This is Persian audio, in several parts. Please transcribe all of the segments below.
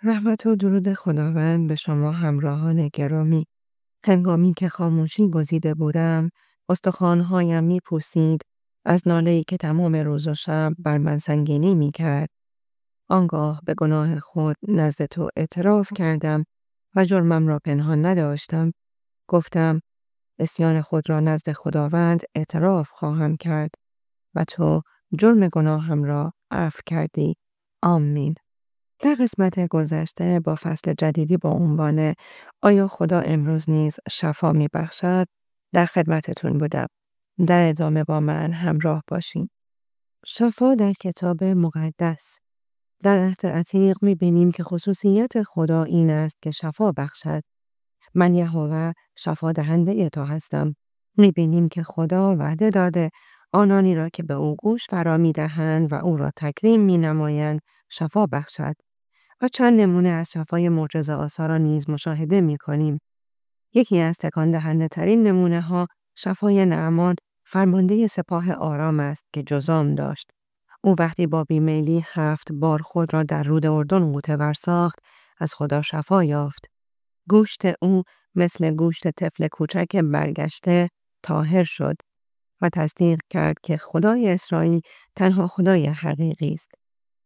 رحمت و درود خداوند به شما همراهان گرامی. هنگامی که خاموشی گزیده بودم، استخوان‌هایم می‌پوسید از ناله‌ای که تمام روز و شب بر من سنگینی می‌کرد. آنگاه به گناه خود نزد تو اعتراف کردم و جرمم را پنهان نداشتم. گفتم عصیان خود را نزد خداوند اعتراف خواهم کرد و تو جرم گناهم را عفو کردی. آمین. در قسمت گذشته با فصل جدیدی با عنوان آیا خدا امروز نیز شفا می بخشد؟ در خدمتتون بودم. در ادامه با من همراه باشین. شفا در کتاب مقدس. در عهد عتیق می بینیم که خصوصیت خدا این است که شفا بخشد. من یهوه شفا دهنده تو هستم. می بینیم که خدا وعده داده آنانی را که به او گوش فرا می دهند و او را تکریم می نمایند شفا بخشد. و چند نمونه از شفای معجزه‌آسا را نیز مشاهده می کنیم. یکی از تکان دهنده ترین نمونه ها شفای نعمان فرمانده سپاه آرام است که جذام داشت. او وقتی با بیمیلی 7 بار خود را در رود اردن غوطه‌ور ساخت از خدا شفا یافت. گوشت او مثل گوشت طفل کوچک برگشته طاهر شد و تصدیق کرد که خدای اسرائیل تنها خدای حقیقی است.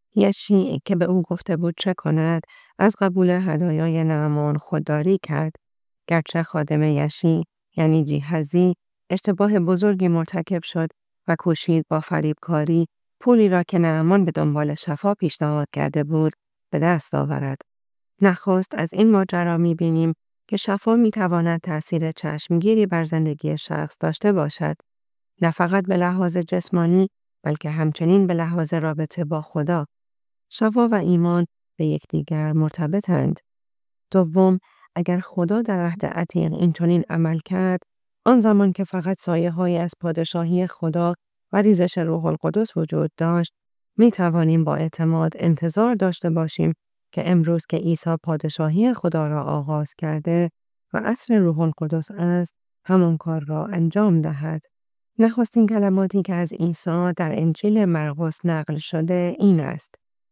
یشی که به او گفته بود چه کند از قبول هدایای نعمان خودداری کرد. گرچه خادم یشی یعنی جیحزی اشتباه بزرگی مرتکب شد و کوشید با فریبکاری پولی را که نعمان به دنبال شفا پیشنهاد کرده بود به دست آورد. نخست از این ماجرا می‌بینیم که شفا می‌تواند تأثیر چشمگیری بر زندگی شخص داشته باشد. نه فقط به لحاظ جسمانی بلکه همچنین به لحاظ رابطه با خدا. شفا و ایمان به یکدیگر مرتبطند. دوم، اگر خدا در عهد عتیق اینچنین عمل کرد، آن زمان که فقط سایه‌هایی از پادشاهی خدا و ریزش روح القدس وجود داشت، می توانیم با اعتماد انتظار داشته باشیم که امروز که عیسی پادشاهی خدا را آغاز کرده و عصر روح القدس است، همان کار را انجام دهد. نخستین کلماتی که از عیسی در انجیل مرقس نقل شده این است: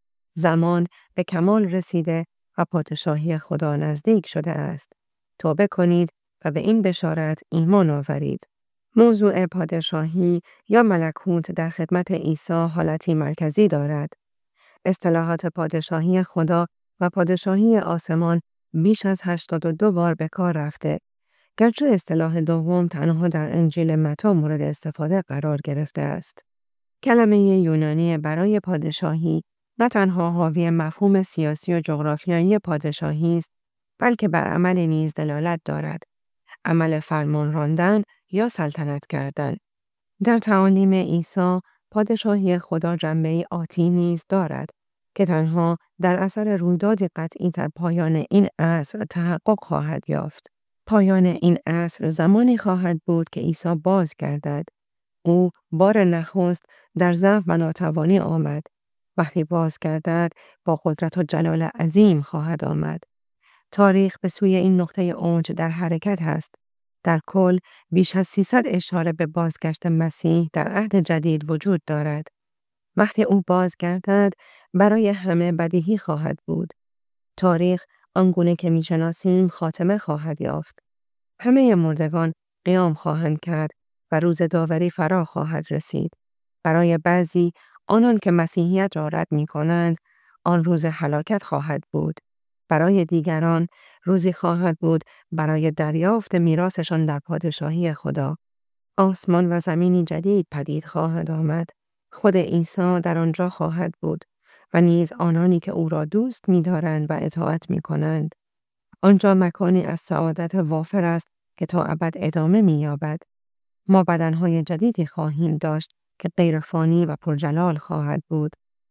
زمان به کمال رسیده و پادشاهی خدا نزدیک شده است. توبه کنید و به این بشارت ایمان آورید. موضوع پادشاهی یا ملکوت در خدمت عیسی حالتی مرکزی دارد. اصطلاحات پادشاهی خدا و پادشاهی آسمان بیش از 82 بار به کار رفته. گرچه اصطلاح دوم تنها در انجیل متی مورد استفاده قرار گرفته است. کلمه یونانی برای پادشاهی نه تنها حاوی مفهوم سیاسی و جغرافیایی پادشاهی است، بلکه بر عمل نیز دلالت دارد. عمل فرمان راندن یا سلطنت کردن. در تعالیم عیسی، پادشاهی خدا جنبه‌ای آتی نیز دارد که تنها در اثر رویداد قطعی در پایان این عصر تحقق خواهد یافت. پایان این عصر زمانی خواهد بود که عیسی بازگردد. او بار نخست در ضعف و ناتوانی آمد. وقتی بازگردد با قدرت و جلال عظیم خواهد آمد. تاریخ به سوی این نقطه اوج در حرکت است. در کل بیش از 300 اشاره به بازگشت مسیح در عهد جدید وجود دارد. وقتی او بازگردد برای همه بدیهی خواهد بود. تاریخ آنگونه که میشناسیم خاتمه خواهد یافت. همه مردگان قیام خواهند کرد و روز داوری فرا خواهد رسید. برای بعضی آنان که مسیحیت را رد می کنند، آن روز هلاکت خواهد بود. برای دیگران روزی خواهد بود برای دریافت میراثشان در پادشاهی خدا. آسمان و زمینی جدید پدید خواهد آمد. خود عیسی در آنجا خواهد بود و نیز آنانی که او را دوست می دارند و اطاعت می کنند. آنجا مکانی از سعادت وافر است که تا ابد ادامه می یابد. ما بدنهای جدیدی خواهیم داشت که غیر فانی و پرجلال خواهد بود.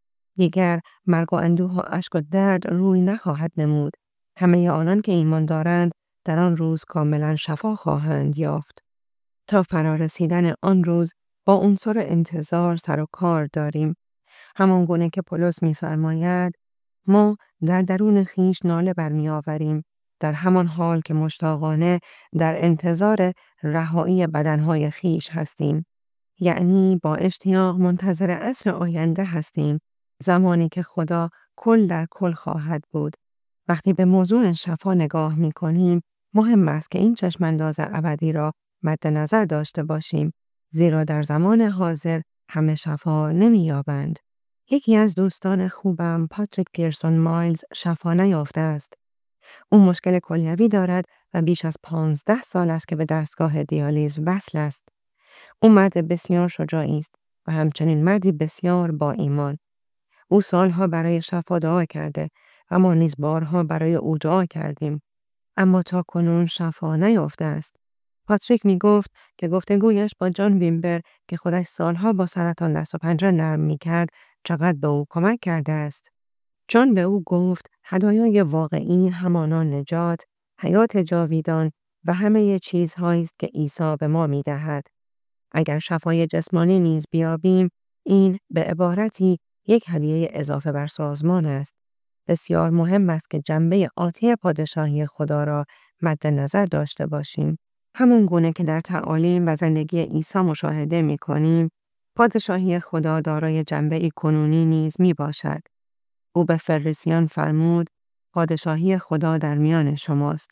دیگر مرگ و اندوه و اشک و درد روی نخواهد نمود. همه آنان که ایمان دارند در آن روز کاملا شفا خواهند یافت. تا فرا رسیدن آن روز با عنصر انتظار سر و کار داریم. همان گونه که پولس می‌فرماید ما در درون خویش ناله برمی آوریم، در همان حال که مشتاقانه در انتظار رهایی بدنهای خویش هستیم. یعنی با اشتیاق منتظر عصر آینده هستیم، زمانی که خدا کل در کل خواهد بود. وقتی به موضوع شفا نگاه می کنیم، مهم است که این چشمانداز ابدی را مد نظر داشته باشیم، زیرا در زمان حاضر همه شفا نمی یابند. یکی از دوستان خوبم، پاتریک پیرسون مایلز، شفا نیافته است. او مشکل کلیوی دارد و بیش از 15 سال است که به دستگاه دیالیز وصل است. او مرد بسیار شجاعی است و همچنین مردی بسیار با ایمان. او سالها برای شفا دعا کرده و ما نیز بارها برای او دعا کردیم. اما تا کنون شفا نیافته است. پاتریک می گفت که گفتگویش با جان ویمبر که خودش سالها با سرطان دست و پنجه نرم می کرد چقدر به او کمک کرده است. جان به او گفت هدایای واقعی همانا نجات، حیات جاویدان و همه چیزهایی است که عیسی به ما می دهد. اگر شفای جسمانی نیز بیابیم، این به عبارتی یک هدیه اضافه بر سازمان است. بسیار مهم است که جنبه آتی پادشاهی خدا را مد نظر داشته باشیم. همون گونه که در تعالیم و زندگی عیسی مشاهده می کنیم، پادشاهی خدا دارای جنبه کنونی نیز می باشد. او به فریسیان فرمود، پادشاهی خدا در میان شماست.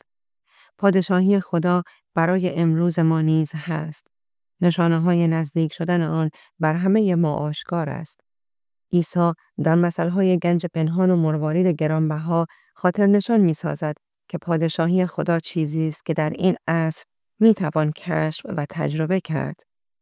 پادشاهی خدا برای امروز ما نیز هست. نشانه‌های نزدیک شدن آن بر همه ما آشکار است. عیسی در مثل‌های گنج پنهان و مروارید گرانبها خاطر نشان می‌سازد که پادشاهی خدا چیزی است که در این عصر می‌توان کشف و تجربه کرد.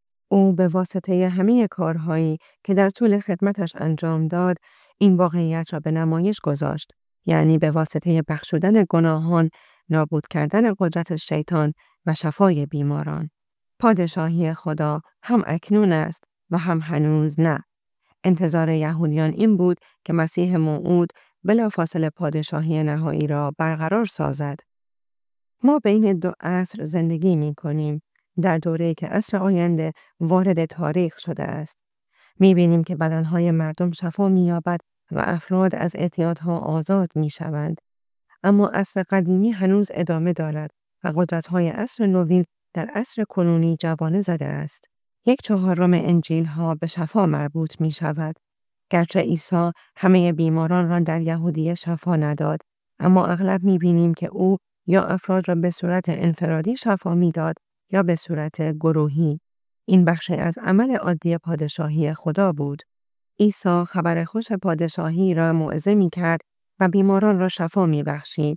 او به واسطه همه کارهایی که در طول خدمتش انجام داد، این واقعیت را به نمایش گذاشت، یعنی به واسطه بخشودن گناهان، نابود کردن قدرت شیطان و شفای بیماران. پادشاهی خدا هم اکنون است و هم هنوز نه. انتظار یهودیان این بود که مسیح موعود بلافاصله پادشاهی نهایی را برقرار سازد. ما بین دو عصر زندگی می کنیم، در دوره‌ای که عصر آینده وارد تاریخ شده است. می بینیم که بدنهای مردم شفا می یابد و افراد از اعتیادها آزاد می شوند. اما عصر قدیمی هنوز ادامه دارد و قدرت‌های عصر نوین در عصر کنونی جوانه زده است. 1/4 انجیل ها به شفا مربوط می شود. گرچه عیسی همه بیماران را در یهودیه شفا نداد، اما اغلب می بینیم که او یا افراد را به صورت انفرادی شفا می داد یا به صورت گروهی. این بخشی از عمل عادی پادشاهی خدا بود. عیسی خبر خوش پادشاهی را موعظه می کرد و بیماران را شفا می بخشید.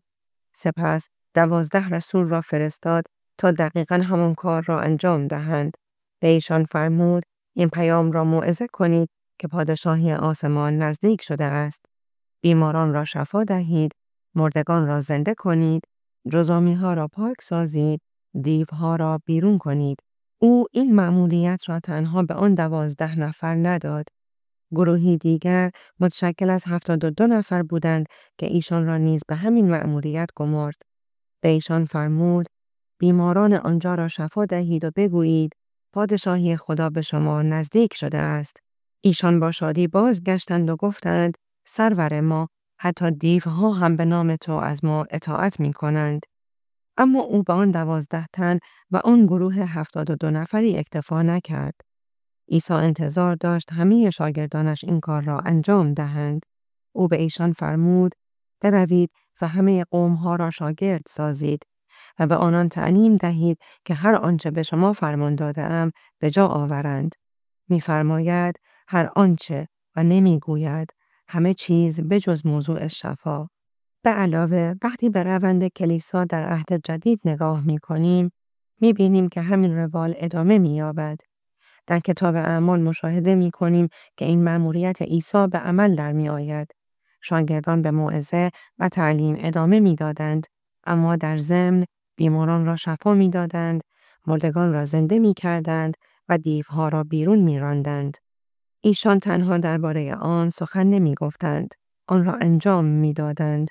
سپس 12 رسول را فرستاد تا دقیقاً همان کار را انجام دهند. به ایشان فرمود این پیام را موعظه کنید که پادشاهی آسمان نزدیک شده است. بیماران را شفا دهید، مردگان را زنده کنید، جزامی‌ها را پاک سازید، دیوها را بیرون کنید. او این مأموریت را تنها به آن 12 نفر نداد. گروهی دیگر متشکل از 72 نفر بودند که ایشان را نیز به همین مأموریت گمارد. به ایشان فرمود بیماران آنجا را شفا دهید و بگویید پادشاهی خدا به شما نزدیک شده است. ایشان با شادی بازگشتند و گفتند سرور ما، حتی دیوها هم به نام تو از ما اطاعت می کنند. اما او به آن 12 تن و آن گروه 72 نفری اکتفا نکرد. عیسی انتظار داشت همه شاگردانش این کار را انجام دهند. او به ایشان فرمود بروید و همه قوم‌ها را شاگرد سازید و به آنان تعلیم دهید که هر آنچه به شما فرمان داده‌ام به جا آورند. می‌فرماید هر آنچه و نمی‌گوید همه چیز بجز موضوع شفا. به علاوه وقتی به روند کلیسا در عهد جدید نگاه می‌کنیم، می‌بینیم که همین روال ادامه می‌یابد. در کتاب اعمال مشاهده می‌کنیم که این مأموریت عیسی به عمل در می‌آید. شاگردان به موعظه و تعلیم ادامه می‌دادند، اما در ضمن بیماران را شفا می‌دادند، مردگان را زنده می‌کردند و دیوها را بیرون می‌راندند. ایشان تنها درباره آن سخن نمی‌گفتند، آن را انجام می‌دادند.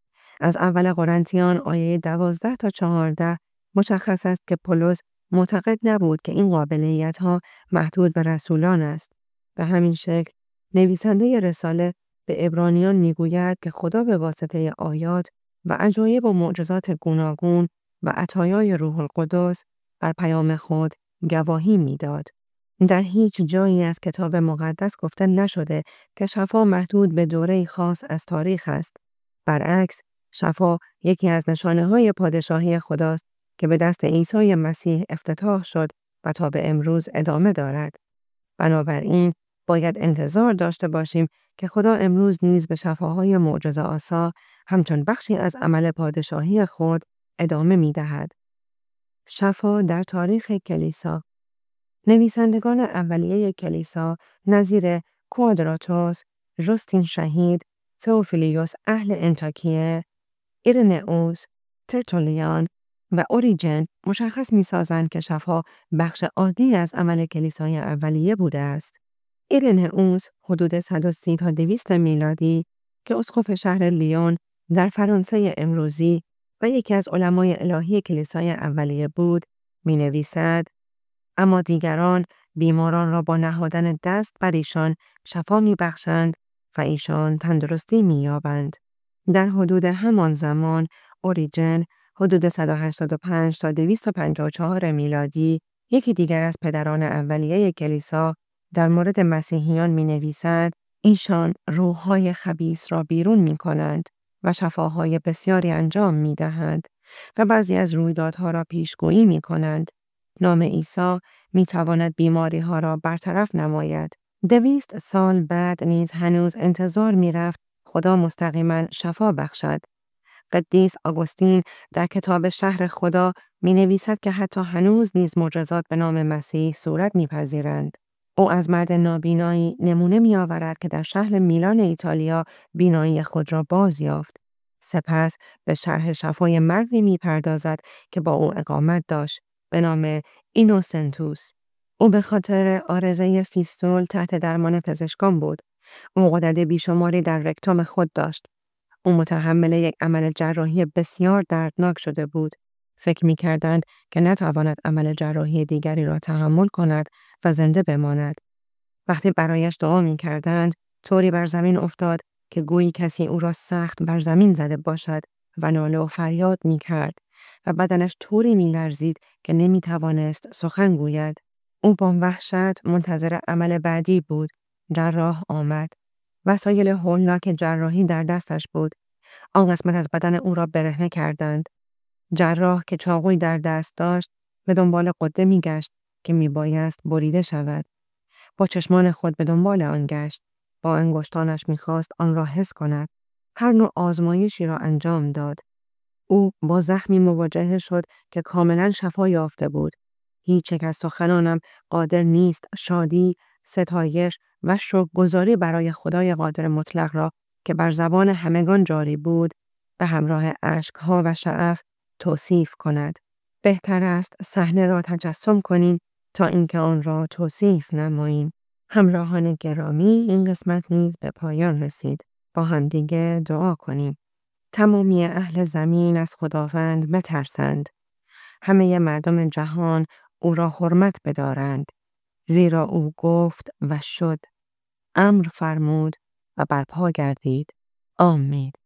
از اول قرنتیان آیه 12 تا 14 مشخص است که پولس معتقد نبود که این قابلیت‌ها محدود به رسولان است. به همین شکل نویسنده رساله به عبرانیان می‌گوید که خدا به واسطه آیات و عجایب و معجزات گوناگون و عطایای روح القدس بر پیام خود گواهی می‌داد. در هیچ جایی از کتاب مقدس گفته نشده که شفا محدود به دوره خاص از تاریخ است. برعکس، شفا یکی از نشانه‌های پادشاهی خداست که به دست عیسی مسیح افتتاح شد و تا به امروز ادامه دارد. بنابراین باید انتظار داشته باشیم که خدا امروز نیز به شفاهای معجزه‌آسا همچون بخشی از عمل پادشاهی خود ادامه می‌دهد. شفا در تاریخ کلیسا. نویسندگان اولیه کلیسا نظیر کوادراتوس، جستین شهید، تئوفیلیوس اهل انطاکیه، ایرنئوس، ترتولیان و اوریجن مشخص می‌سازند که شفا بخش عادی از عمل کلیسای اولیه بوده است. ایرنئوس حدود 130 تا 200 میلادی که اسقف شهر لیون در فرانسه امروزی و یکی از علمای الهی کلیسای اولیه بود، می‌نویسد: اما دیگران بیماران را با نهادن دست بر ایشان شفا می‌بخشند و ایشان تندرستی می‌یابند. در حدود همان زمان اوریجن حدود 185 تا 254 میلادی یکی دیگر از پدران اولیه کلیسا در مورد مسیحیان می‌نویسد: ایشان روح‌های خبیث را بیرون می‌کنند و شفاهای بسیاری انجام می‌دهند و بعضی از رویدادها را پیشگویی می‌کنند. نام عیسی می‌تواند بیماری‌ها را برطرف نماید. 200 سال بعد نیز هنوز انتظار می‌رفت خدا مستقیما شفا بخشد. قدیس آگوستین در کتاب شهر خدا می‌نویسد که حتی هنوز نیز معجزات به نام مسیح صورت می‌پذیرند. او از مرد نابینایی نمونه می‌آورد که در شهر میلان ایتالیا بینایی خود را باز یافت. سپس به شرح شفای مردی می‌پردازد که با او اقامت داشت به نام اینوسنتوس. او به خاطر عارضه فیستول تحت درمان پزشکان بود. او غدد بیشماری در رکتوم خود داشت. او متحمل یک عمل جراحی بسیار دردناک شده بود. فکر می‌کردند که نتواند عمل جراحی دیگری را تحمل کند و زنده بماند. وقتی برایش دعا می‌کردند، طوری بر زمین افتاد که گویی کسی او را سخت بر زمین زده باشد و ناله و فریاد می‌کرد و بدنش طوری می‌لرزید که نمی‌توانست سخن گوید. او با وحشت منتظر عمل بعدی بود. جراح آمد. وسایل هولناک جراحی در دستش بود. آن قسمت از بدن او را برهنه کردند. جراح که چاقویی در دست داشت به دنبال غده می‌گشت که میبایست بریده شود. با چشمان خود به دنبال آن گشت. با انگشتانش می‌خواست آن را حس کند. هر نوع آزمایشی را انجام داد. او با زخمی مواجه شد که کاملا شفا یافته بود. هیچ یک از سخنانم قادر نیست شادی، ستایش و شکرگزاری برای خدای قادر مطلق را که بر زبان همگان جاری بود به همراه اشک‌ها و شعف توصیف کند. بهتر است صحنه را تجسم کنیم تا اینکه آن را توصیف نماییم. همراهان گرامی، این قسمت نیز به پایان رسید. با همدیگه دعا کنیم. تمامی اهل زمین از خداوند بترسند. همه مردم جهان او را حرمت بدارند. زیرا او گفت و شد. امر فرمود و برپا گردید. آمین.